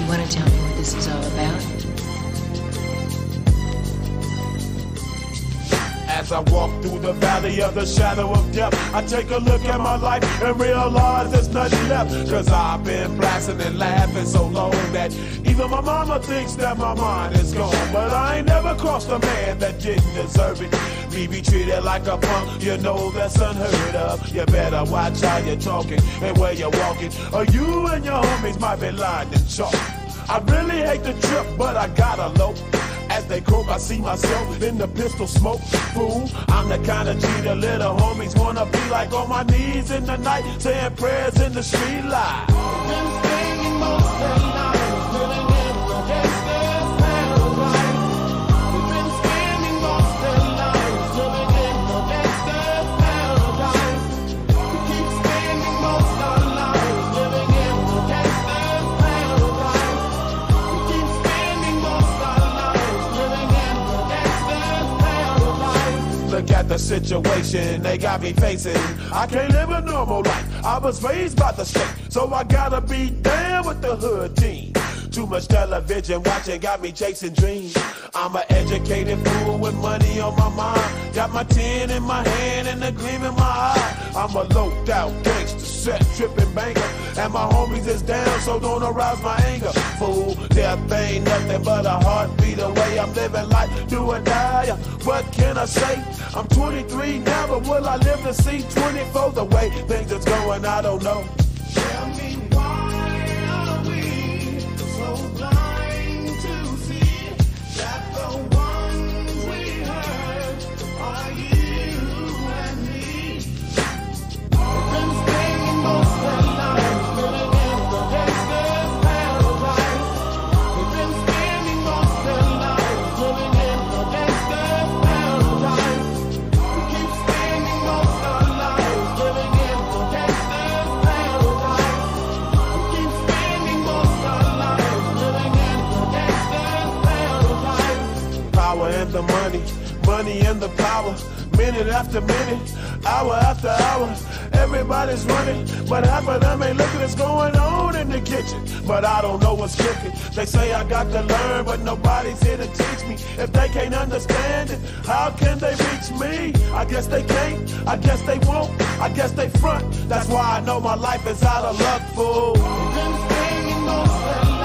want to tell me what this is all about? As I walk through the valley of the shadow of death, I take a look at my life and realize there's nothing left. Cause I've been blasting and laughing so long that even my mama thinks that my mind is gone. But I ain't never crossed a man that didn't deserve it. Me be treated like a punk, you know that's unheard of. You better watch how you're talking and where you're walking, or you and your homies might be lying in chalk. I really hate the trip, but I gotta low. As they croak, I see myself in the pistol smoke. Fool, I'm the kind of G the little homies wanna be like, on my knees in the night, saying prayers in the street light. Been singing most of the night, living in the gangster's paradise. We've been spending most of the night, living in the gangster's paradise. We keep spending most of the night, living in the gangster's paradise. We keep spending most of the night. Look at the situation they got me facing. I can't live a normal life. I was raised by the state, so I gotta be down with the hood team. Too much television watching got me chasing dreams. I'm an educated fool with money on my mind. Got my tin in my hand and a gleam in my eye. I'm a loped out gangster, set tripping banker, and my homies is down, so don't arouse my anger. Fool, death ain't nothing but a heartbeat away. I'm living life, do or die. What can I say? I'm 23 now, but will I live to see 24? The way things is going, I don't know. Tell me why are we so blind to see that the ones we hurt are you and me? We've been spending most of our lives living in the gangster's paradise. We've been spending most of our lives living in the gangster's paradise. We keep spending most of our lives living in the gangster's paradise. We keep spending most of our lives living in the gangster's paradise. Power and the money, money and the power. Minute after minute, hour after hour, everybody's running, but half of them ain't looking what's going on in the kitchen. But I don't know what's cooking. They say I got to learn, but nobody's here to teach me. If they can't understand it, how can they reach me? I guess they can't, I guess they won't, I guess they front. That's why I know my life is out of luck, fool. Been spending most of